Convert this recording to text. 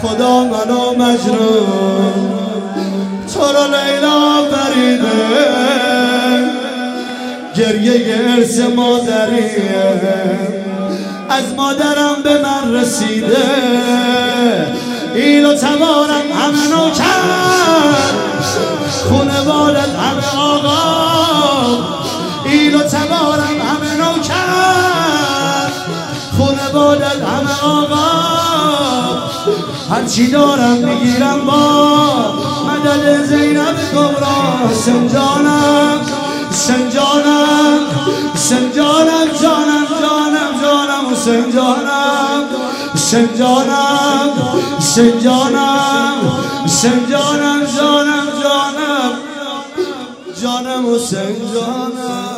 خدا منو مجنون تو رو لیلا بریده گریه ارث مادریه از مادرم به من رسیده ایل و تبارم همه نوکر خونوادت همه آقا ایل و تبارم همه نوکر خونوادت همه آقا هرچی دارم میگیرم با مدد زینب کبرا سنجانم سنجانم سنجانم جانم جانم جانم و سنجانم سنجانم سنجانم سنجانم جانم جانم جانم و سنجانم